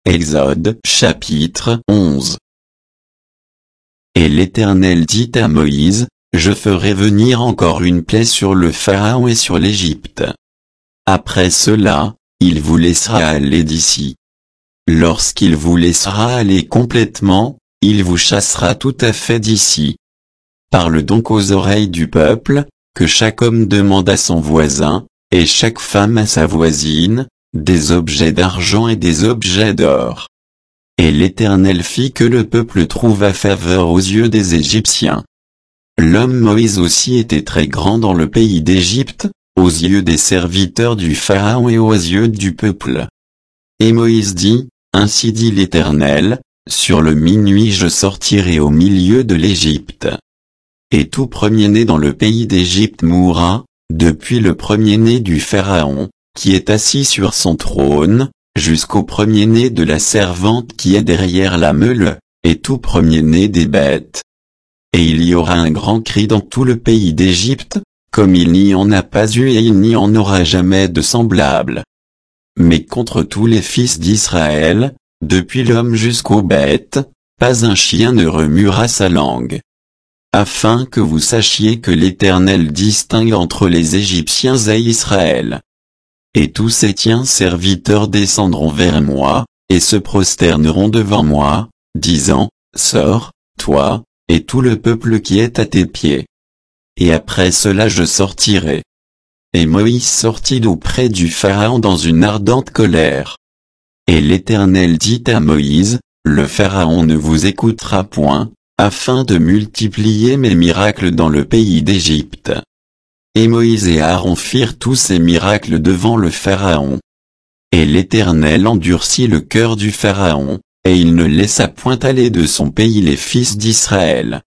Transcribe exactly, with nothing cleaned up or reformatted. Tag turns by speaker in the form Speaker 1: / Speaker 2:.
Speaker 1: Exode chapitre onze. Et l'Éternel dit à Moïse, je ferai venir encore une plaie sur le Pharaon et sur l'Égypte. Après cela, il vous laissera aller d'ici. Lorsqu'il vous laissera aller complètement, il vous chassera tout à fait d'ici. Parle donc aux oreilles du peuple, que chaque homme demande à son voisin, et chaque femme à sa voisine, des objets d'argent et des objets d'or. Et l'Éternel fit que le peuple trouva faveur aux yeux des Égyptiens. L'homme Moïse aussi était très grand dans le pays d'Égypte, aux yeux des serviteurs du Pharaon et aux yeux du peuple. Et Moïse dit, ainsi dit l'Éternel, sur le minuit je sortirai au milieu de l'Égypte. Et tout premier-né dans le pays d'Égypte mourra, depuis le premier-né du Pharaon, qui est assis sur son trône, jusqu'au premier-né de la servante qui est derrière la meule, et tout premier-né des bêtes. Et il y aura un grand cri dans tout le pays d'Égypte, comme il n'y en a pas eu et il n'y en aura jamais de semblable. Mais contre tous les fils d'Israël, depuis l'homme jusqu'aux bêtes, pas un chien ne remuera sa langue. Afin que vous sachiez que l'Éternel distingue entre les Égyptiens et Israël. Et tous ces tiens serviteurs descendront vers moi, et se prosterneront devant moi, disant, sors, toi, et tout le peuple qui est à tes pieds. Et après cela je sortirai. Et Moïse sortit d'auprès du Pharaon dans une ardente colère. Et l'Éternel dit à Moïse, le Pharaon ne vous écoutera point, afin de multiplier mes miracles dans le pays d'Égypte. Et Moïse et Aaron firent tous ces miracles devant le Pharaon. Et l'Éternel endurcit le cœur du Pharaon, et il ne laissa point aller de son pays les fils d'Israël.